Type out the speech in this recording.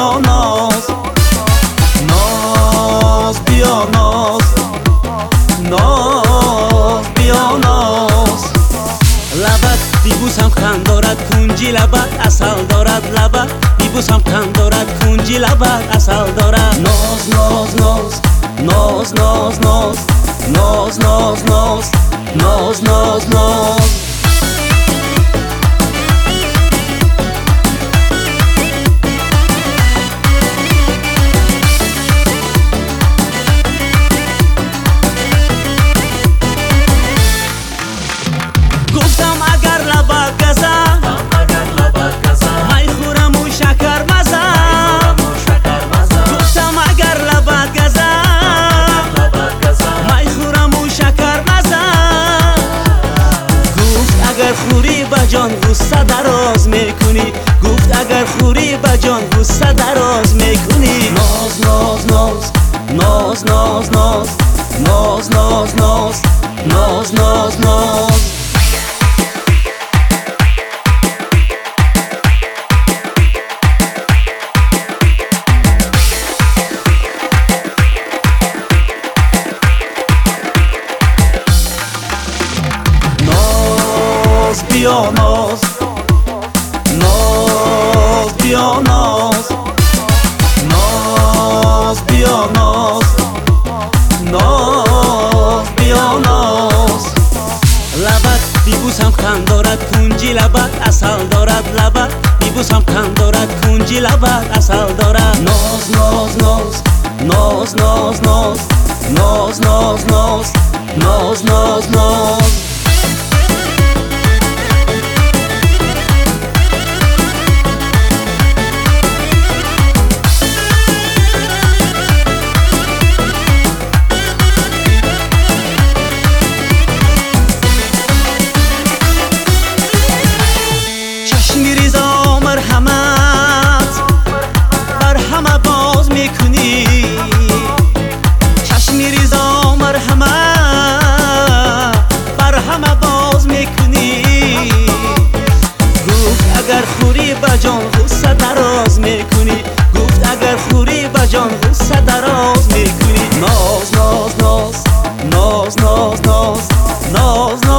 بیا ناز، ناز بیا ناز، ناز بیا ناز. لبت بیبوسم خند دارد، کنجی لبت اصل دارد. لبت بیبوسم خند دارد، کنجی لبت اصل دارد. ناز ناز ناز ناز ناز ناز ناز ناز ناز ناز ناز ناز. گفتم اگر لبت گزم می خورم و شکر مزم. گفتم اگر لبت گزم می خورم و شکر مزم. گفت اگر خوری به جان غصه دراز میکنی. گفت اگر خوری به جان غصه دراز میکنی. ناز ناز ناز ناز ناز ناز ناز ناز ناز ناز ناز ناز. بیا ناز، ناز بیا ناز، ناز بیا ناز، ناز بیا ناز. لبت بیبوسم خند دارد، کنجی لبت اصل دارد. لبت بیبوسم خند دارد، کنجی لبت اصل دارد. ناز ناز ناز ناز ناز ناز ناز ناز ناز ناز ناز ناز. میریزا مرحمت بر همه باز میکنی. چشم میریزا مرحمت بر همه باز میکنی. گفت اگر خوری به جان غصه دراز میکنی. گفت اگر خوری به جان غصه دراز میکنی. ناز ناز ناز ناز ناز ناز ناز ناز